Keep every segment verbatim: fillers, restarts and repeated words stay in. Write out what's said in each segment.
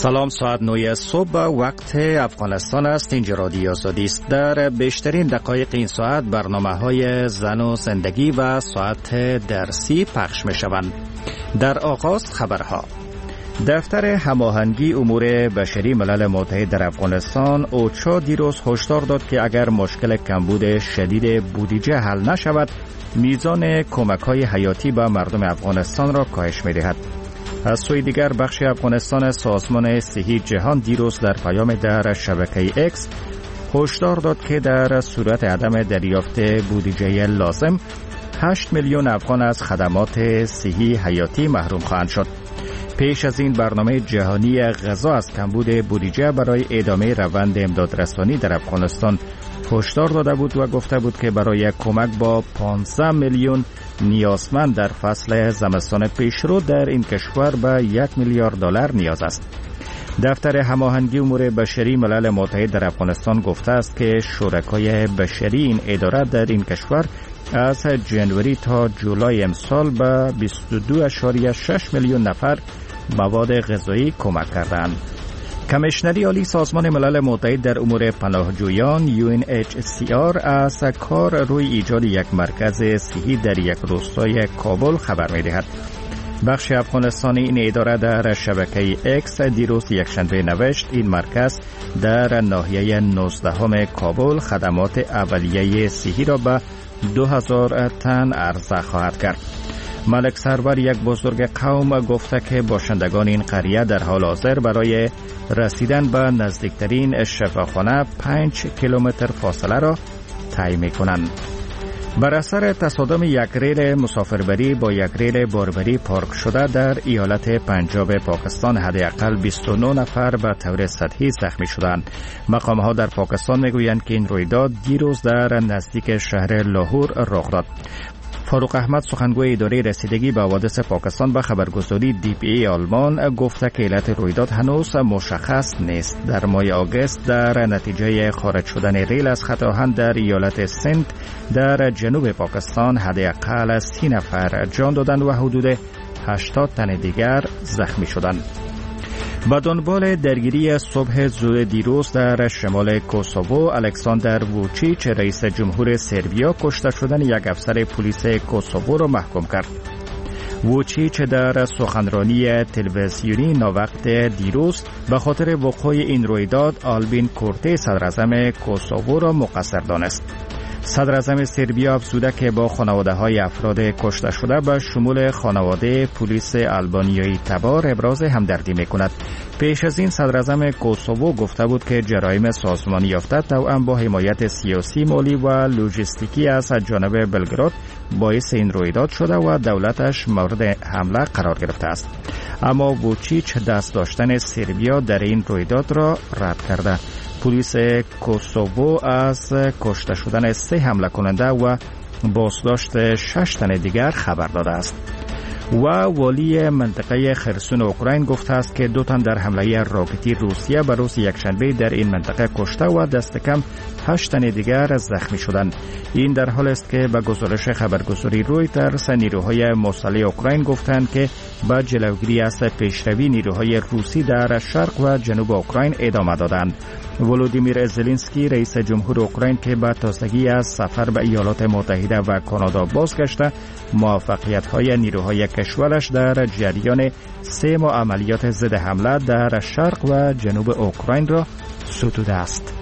سلام، ساعت نه صبح وقت افغانستان است. اینجا رادیو آزادی است. در بیشترین دقایق این ساعت برنامه های زن و زندگی و ساعت درسی پخش می شوند. در آغاز خبرها. دفتر هماهنگی امور بشری ملل متحد در افغانستان اوچا دیروز هشدار داد که اگر مشکل کمبود شدید بودجه حل نشود، میزان کمک‌های حیاتی به مردم افغانستان را کاهش می‌دهد. از سوی دیگر بخش افغانستان سازمان صحی جهان دیروز در پیام در شبکه اکس هشدار داد که در صورت عدم دریافت بودجه لازم هشت میلیون افغان از خدمات صحی حیاتی محروم خواهند شد. پیش از این برنامه جهانی غذا از کمبود بودجه برای ادامه روند امدادرسانی در افغانستان هشدار داده بود و گفته بود که برای کمک با پانزده میلیون نیازمند در فصل زمستان پیشرو در این کشور به یک میلیارد دلار نیاز است. دفتر هماهنگی امور بشری ملل متحد در افغانستان گفته است که شرکای بشری این اداره در این کشور از جنوری تا جولای امسال به بیست و دو ممیز شش میلیون نفر مواد غذایی کمک کردند. کمیشنری عالی سازمان ملل متحد در امور پناهجویان یو ان اچ سی آر از کار روی ایجاد یک مرکز صحی در یک روستای کابل خبر می‌دهد. بخش افغانستانی این اداره در شبکه اکس دیروز یکشنبه نوشت این مرکز در ناحیه نوزدهم کابل خدمات اولیه صحی را به دو هزار تن عرضه خواهد کرد. ملک سرور یک بزرگ قوم گفته که باشندگان این قریه در حال حاضر برای رسیدن به نزدیکترین شفاخانه پنج کیلومتر فاصله را طی می‌کنند. بر اثر تصادم یک ریل مسافربری با یک ریل باربری پارک شده در ایالت پنجاب پاکستان حداقل بیست و نه نفر به طور سطحی زخمی شدند. مقام‌ها در پاکستان میگویند که این رویداد دیروز در نزدیک شهر لاهور رخ داد. فاروق احمد سخنگوی اداره رسیدگی به حوادث پاکستان به خبرگزاری دی پی ای آلمان گفته که علت رویداد هنوز مشخص نیست. در ماه آگوست در نتیجه خارج شدن ریل از خط آهن در ایالت سند در جنوب پاکستان حداقل سی نفر جان دادند و حدود هشتاد تن دیگر زخمی شدند. با دنبال درگیری صبح زود دیروز در شمال کوسوو، الکساندر ووچیچ رئیس جمهور سربیا کشته شدن یک افسر پلیس کوسوو را محکوم کرد. ووچیچ در سخنرانی تلویزیونی ناوقت دیروز به خاطر وقوع این رویداد آلبین کورتی صدراعظم کوسوو را مقصر دانست. صدراعظم سربیا افزوده که با خانواده های افراد کشته شده به شمول خانواده پلیس آلبانیایی تبار ابراز همدردی میکند. پیش از این صدراعظم کوسوو گفته بود که جرایم سازمانی یافته توأم با حمایت سیاسی، مالی و لوجستیکی از جانب بلگراد باعث این رویداد شده و دولتش مورد حمله قرار گرفته است. اما ووچیچ دست داشتن سربیا در این رویداد را رد کرده. پلیس کوسوو از کشته شدن سه حمله کننده و بازداشت شش تن دیگر خبر داده است. و والی منطقه خرسون اوکراین گفته است که دو تن در حمله راکتی روسیه به روز یکشنبه در این منطقه کشته و دست کم هشت تن دیگر زخمی شدند. این در حال است که به گزارش خبرگزاری رویترز نیروهای مسلح اوکراین گفتند که با جلوگیری از پیشروی نیروهای روسی در شرق و جنوب اوکراین ادامه دادند. ولودیمیر زلنسکی رئیس جمهور اوکراین که به تازگی از سفر به ایالات متحده و کانادا بازگشته، موفقیت‌های نیروهای کشورش در جریان سه ماه عملیات ضد حمله در شرق و جنوب اوکراین را ستوده است.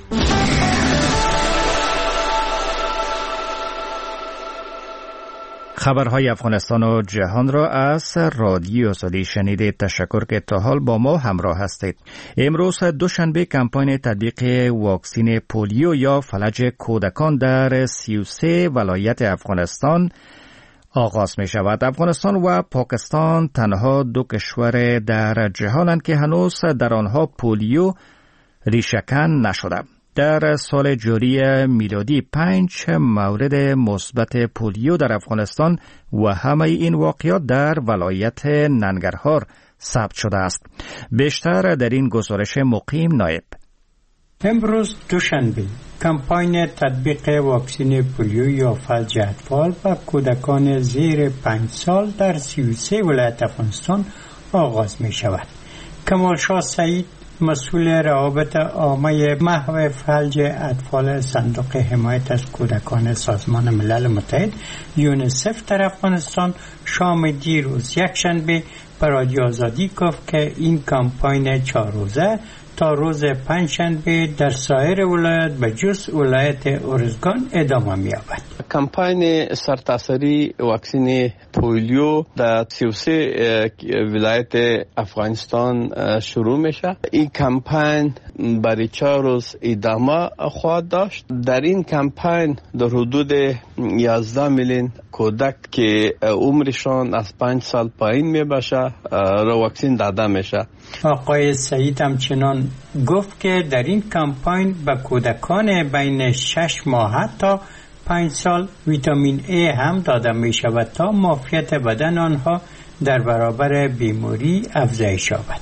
خبرهای افغانستان و جهان را از رادیو آزادی شنیدید. تشکر که تا حال با ما همراه هستید. امروز دوشنبه کمپاین تطبیق واکسین پولیو یا فلج کودکان در سی و سه ولایت افغانستان آغاز می شود. افغانستان و پاکستان تنها دو کشور در جهانند که هنوز در آنها پولیو ریشه‌کن نشده. در سال جاری میلادی پنج مورد مثبت پولیو در افغانستان و همه این واقعات در ولایت ننگرهار ثبت شده است. بیشتر در این گزارش مقیم نایب. امروز دوشنبه کمپاین تطبیق واکسن پولیو یا فلج اطفال و کودکان زیر پنج سال در سی و سه ولایت افغانستان آغاز می شود. کمالشاه سعید مسئول روابط عامه محو فلج اطفال صندوق حمایت از کودکان سازمان ملل متحد یونیسف در افغانستان شام دیروز یکشنبه به رادیو آزادی گفت که این کمپاین چهار روزه تا روز پنجشنبه در سایر ولایت به جز ولایت ارزگان ادامه می‌یابد. کمپاین سرتاسری واکسین پولیو در سی و سه ولایت افغانستان شروع میشه. این کمپاین برای چهار روز ادامه خواهد داشت. در این کمپاین در حدود یازده میلیون کودک که عمرشان از پنج سال پایین میباشه را واکسین داده میشه. آقای سعید همچنان گفت که در این کمپاین به کودکان بین شش ماه تا پنج سال ویتامین ای هم داده می شود تا معافیت بدن آنها در برابر بیماری افزایش یابد.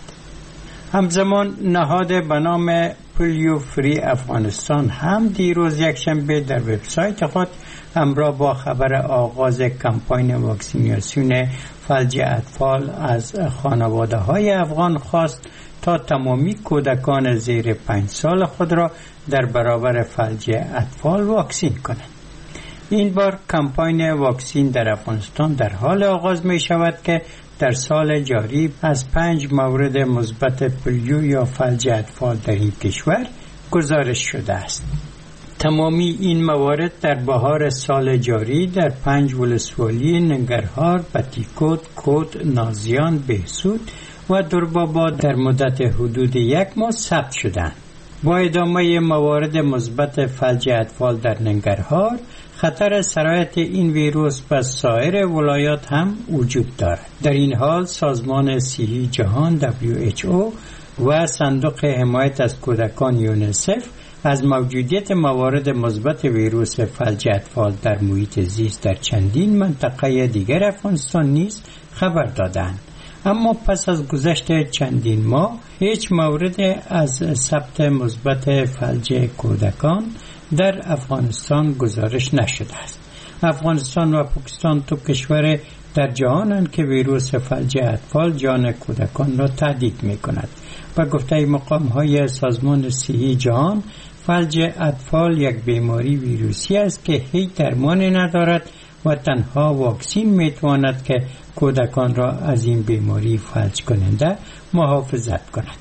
همزمان نهاد به نام پولیو فری افغانستان هم دیروز یکشنبه در وبسایت خود همراه با خبر آغاز کمپاین واکسیناسیون فلج اطفال از خانواده های افغان خواست تا تمامی کودکان زیر پنج سال خود را در برابر فلج اطفال واکسین کنند. این بار کمپاین واکسین در افغانستان در حال آغاز می شود که در سال جاری از پنج مورد مثبت پولیو یا فلج اطفال در این کشور گزارش شده است. تمامی این موارد در بهار سال جاری در پنج ولسوالی ننگرهار، بطیکوت، کود، نازیان، بهسود و درباباد در مدت حدود یک ماه ثبت شدند. با ادامه موارد مثبت فلج اطفال در ننگرهار، خطر سرایت این ویروس به سایر ولایات هم وجود دارد. در این حال سازمان صحی جهان دبلیو اچ او و صندوق حمایت از کودکان یونیسف از موجودیت موارد مثبت ویروس فلج اطفال در محیط زیست در چندین منطقه دیگر افغانستان نیز خبر دادند. اما پس از گذشت چندین ماه هیچ مورد از ثبت مثبت فلج کودکان در افغانستان گزارش نشده است. افغانستان و پاکستان دو کشور در جهانند که ویروس فلج اطفال جان کودکان را تهدید می کند. و گفته مقام های سازمان صحی جهان، فلج اطفال یک بیماری ویروسی است که هیچ درمانی ندارد و تنها واکسین می تواند که کودکان را از این بیماری فلج کننده محافظت کند.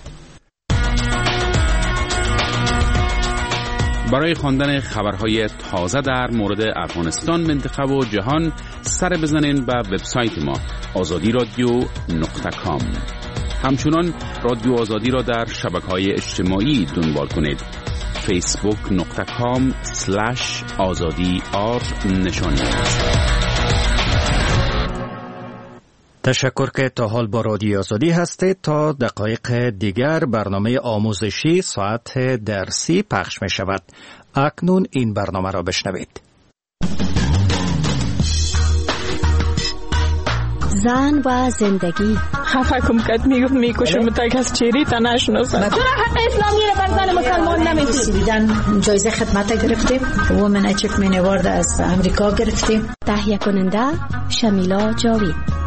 برای خواندن خبرهای تازه در مورد افغانستان، منطقه و جهان سر بزنین به وبسایت ما آزادی رادیو نقطه کام. همچنان رادیو آزادی را در شبکه‌های اجتماعی دنبال کنید. فیسبوک نقطه کام سلش آزادی آر نشانی. تشکر که تا حال با رادیو آزادی هستید. تا دقایق دیگر برنامه آموزشی ساعت درسی پخش می شود. اکنون این برنامه را بشنوید. زن و زندگی. خفه کم کد میگفت میکشم تا کس چیری تا نشناسم. تو را حق اسلامی را بر زن مسلمان نمیدی. دیدن جایزه خدمت گرفتیم. وومن اچیومنت اوارد از امریکا گرفتیم. تهیه کننده شمیلا جاوید.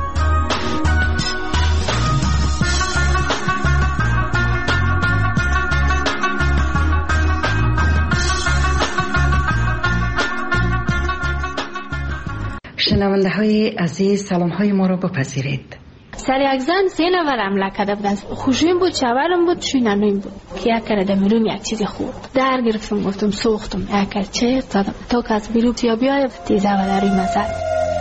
شنونده های عزیز، سلام های ما را بپذیرید. سر یک زن سه نفر حمله کرده بودن. خوشویم بود، شوهرم بود، شوینانویم بود که یک کرده میرون یک چیزی خورد. در گرفتم، گفتم سوختم، یک کرد چه زدم تا که از بیرون یا بیای تیزه و در روی مزد.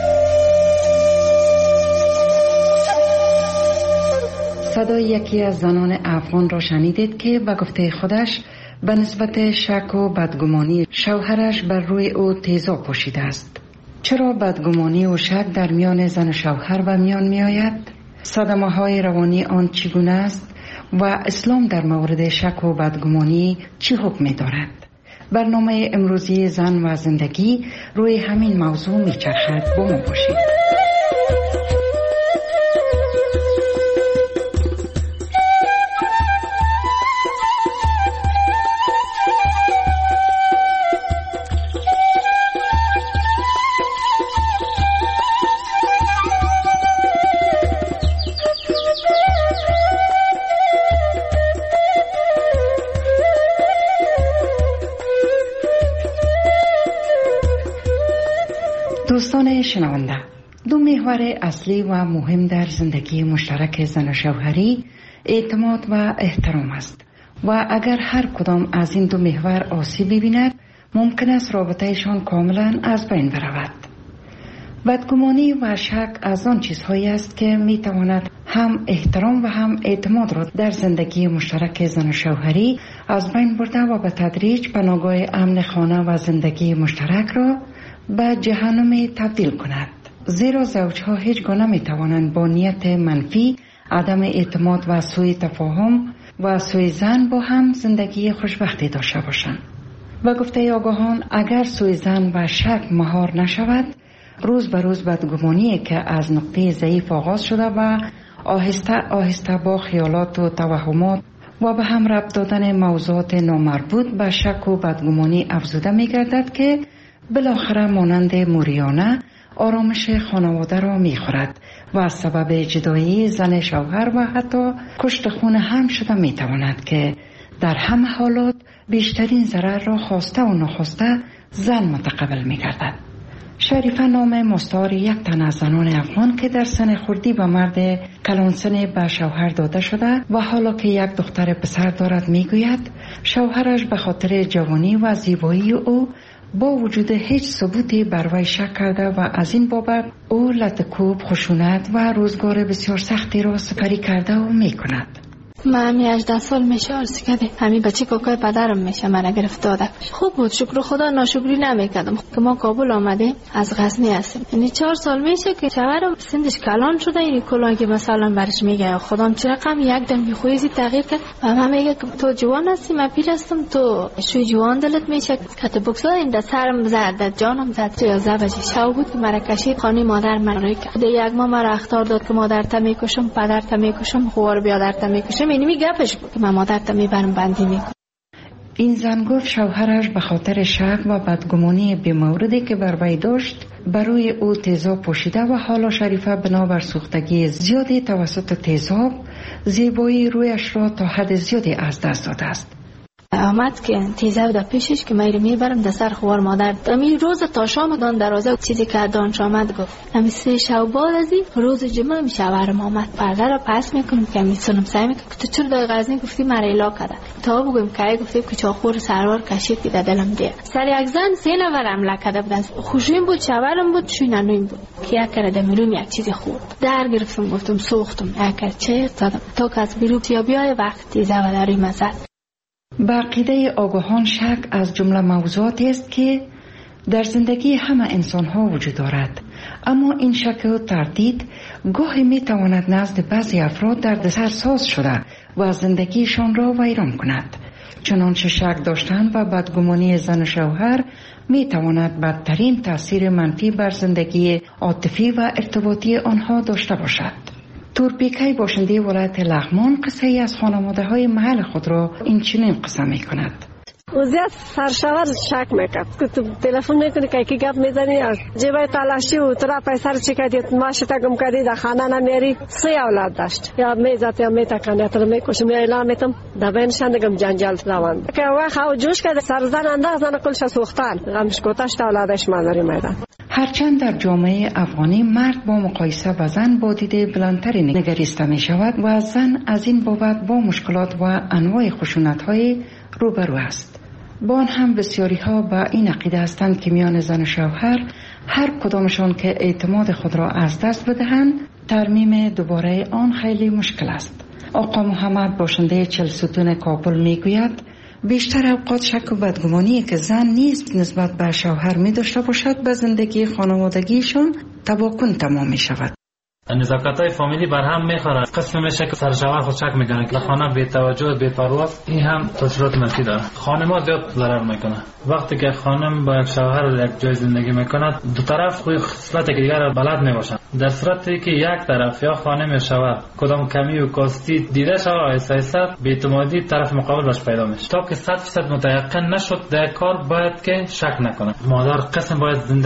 صدای یکی از زنان افغان را شنیدید که به گفته خودش به نسبت شک و بدگمانی شوهرش بر روی او تیزاب پوشیده است. چرا بدگمانی و شک در میان زن و شوهر به میان می آید؟ صدمه های روانی آن چگونه است؟ و اسلام در مورد شک و بدگمانی چی حکم می دارد؟ برنامه امروزی زن و زندگی روی همین موضوع می چرخد. با ما باشید. دوستان شنونده، دو محور اصلی و مهم در زندگی مشترک زن و شوهری اعتماد و احترام است و اگر هر کدام از این دو محور آسیب ببیند ممکن است رابطهشان کاملا از بین برود. بدگمانی و شک از آن چیزهایی است که می تواند هم احترام و هم اعتماد را در زندگی مشترک زن و شوهری از بین برده و به تدریج بناگاه امن خانه و زندگی مشترک را به جهنم تبدیل کند. زیرا زوجها هیچ گونه نمی توانند با نیت منفی، عدم اعتماد و سوء تفاهم و سوء ظن با هم زندگی خوشبختی داشته باشند. و گفته آگاهان اگر سوء ظن و شک مهار نشود، روز به روز بدگمانی که از نقطه ضعیف آغاز شده و آهسته آهسته با خیالات و توهمات و به هم ربط دادن موضوعات نامربوط به شک و بدگمانی افزوده می گردد که بالاخره مانند موریانه آرامش خانواده را می خورد و سبب جدایی زن شوهر و حتی کشت خون هم شده می تواند که در همه حالات بیشترین ضرر را خواسته و نخواسته زن متقبل می گردد. شریفه نام مستعار یک تن از زنان افغان که در سن خردی به مرد کلانسن به شوهر داده شده و حالا که یک دختر پسر دارد می گوید شوهرش به خاطر جوانی و زیبایی او با وجود هیچ ثبوتی بر وی شک کرده و از این بابت او لطکوب، خشونت و روزگار بسیار سختی را سپری کرده و می کند. من همی هجده سال میشه عرض کرده همین بچه کاکای پدرم میشه من گرفت داده. خوب بود، شکر خدا، ناشکری نمیکردم که ما کابل آمده از غزنی هستیم. یعنی چهار سال میشه که شوهرم سنش کلان شده. این کلان که مثلا برش میگه خودم چه رقم یک دم خویزی تغییر کرد و من میگه تو جوان هستی من پیر هستم، تو شوی جوان دلت میشه کت بوکسا این در سرم زد جانم زد. یازده بجه شب بود که مرا کشید خانه مادر من رو کرد. یک ماه مرا اخطار داد که مادرت میکشم، پدرت میکشم، خوار بیادرت میکشم. اینی می گپش بود که من مادرت میبرم بندی میکنم. این زن گفت شوهرش به خاطر شک و بدگمانی بی‌موردی که بر وی داشت برای او تیزاب پوشیده و حالا شریفه بنابر سوختگی زیادی توسط تیزاب زیبایی رویش را تا حد زیادی از دست داده است. آمد که تیزاب در پیشش که من میبرم در سر خوار مادر. امی روز تا شام دان دروازه چیزی که دانش آمد گفت امی سه شب بعد از این روز جمعه می شوهرم آمد پرده را پس میکنم که میتونم سعی میکنم تو چرا در غزنی گفتی مرا الا کرده تا بگم که گفتی که چاخور سروار کشید که در دلم دیه سر یک زن سه نفر حمله کرده بودن. خوشیم بود، شوهرم بود، شوینانویم بود که یک کرده میلوم یک چیزی خورد در گرفتم گفتم سوختم یک چه دادم تا که از بیرو یا بیای وقت تیزاب در روی مزد. به عقیده آگاهان شک از جمله موضوعاتی است که در زندگی همه انسان ها وجود دارد، اما این شک و تردید گاهی می تواند نزد بعضی افراد دردسر ساز شده و زندگیشان را ویران کند. چنانچه شک داشتن و بدگمانی زن و شوهر می تواند بدترین تاثیر منفی بر زندگی عاطفی و ارتباطی آنها داشته باشد. تورپیکای باشنده ولایت لغمان قصه ای از خانواده های محل خود را این چنین قصه می کند. زیاد سرشاور شک میکرد که تو تلفن میکنی که کی گپ میزنی جیبای تلاشی و تو را پیسر چی کردی ماش تگم کردی در خانه نمیاری. سه اولاد داشت یا میزات یا میتکن تو میکشم یا اعلام میتم دبنشان دگم جنجال روان که وا خو جوش کرد سرزن انداز زن کلش سوختن غمش کوتاش تا اولادش مادری میدن. هرچند در جامعه افغانی مرد با مقایسه با زن با دید بلندتری نگریسته می شود و زن از این بابت با مشکلات و انواع خشونت های روبرو است. با آن هم بسیاری ها با این عقیده هستند که میان زن و شوهر هر کدامشان که اعتماد خود را از دست بدهند ترمیم دوباره آن خیلی مشکل است. آقا محمد باشنده چل ستون کابل می گوید بیشتر اوقات شک و بدگمانی که زن نیز نسبت به شوهر می داشته باشد به زندگی خانوادگیشان تباکن تمام می شود. نزاکت‌های فامیلی بر هم می‌خوره. قسم میشه که سر شوهر خود شک میکنه که خانه بی توجه بی پروا، این هم تاثیرات منفی داره. خانم‌ها زیاد ضرر میکنه. وقتی که خانم با یک شوهر یک جای زندگی میکنه دو طرف خوی خصلت دیگر را بلد نمیباشن. در صورتی که یک طرف یا خانم یا شوهر کدام کمی و کاستی دیده شود ایسا ایسا بی‌اعتمادی طرف مقابل باش پیدا میشه. تا که صد درصد متيقن نشد در کار باید که شک نکنه. مادر قسم باید